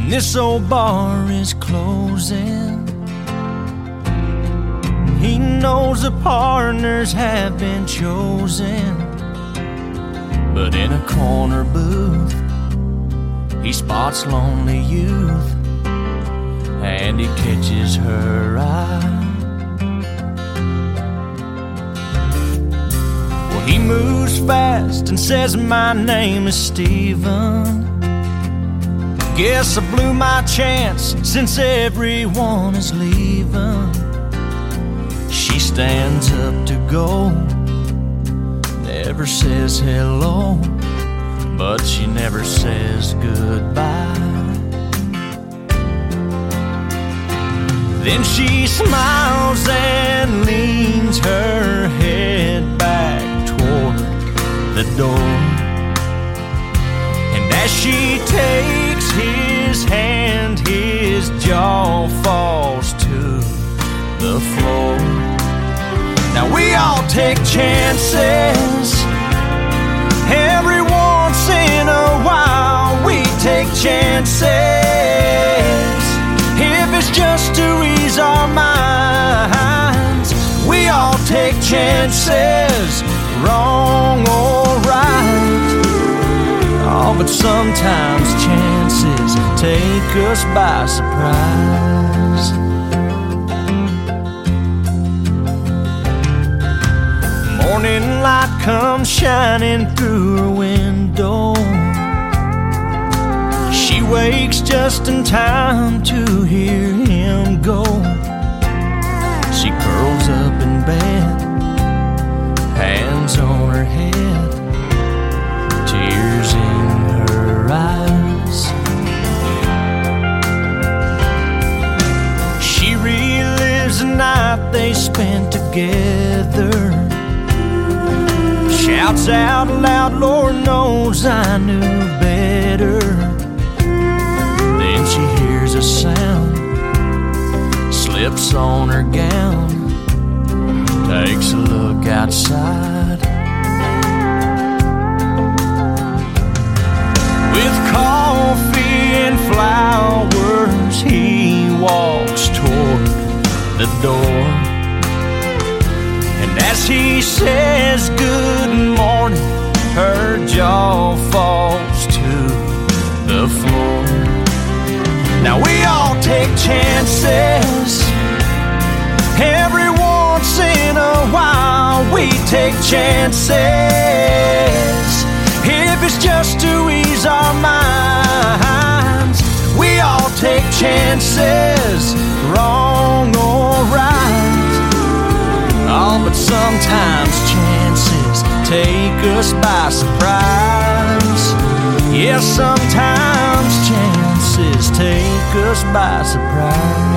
This old bar is closing. He knows the partners have been chosen, but in a corner booth he spots lonely youth, and he catches her eye. Well, he moves fast and says, "My name is Steven. Guess I blew my chance since everyone is leaving." She stands up to go, never says hello, but she never says goodbye. Then she smiles and leans her head back toward the door, and as she takes his hand, his jaw falls to the floor. Now we all take chances. Every once in a while we take chances. If it's just to ease our minds, we all take chances, wrong or right. Oh, but sometimes chances take us by surprise. Morning light comes shining through her window. She wakes just in time to hear him go. She curls up in bed, hands on her head, tears in her eyes. She relives the night they spent together, shouts out loud, "Lord knows I knew better." Then she hears a sound, slips on her gown, takes a look outside. With coffee and flowers, he walks toward the door, and as he says good morning, her jaw falls to the floor. Now we all take chances. Every once in a while we take chances. If it's just to ease our minds, we all take chances, wrong or right. Oh, but sometimes chances take us by surprise. Yes, sometimes chances take us by surprise.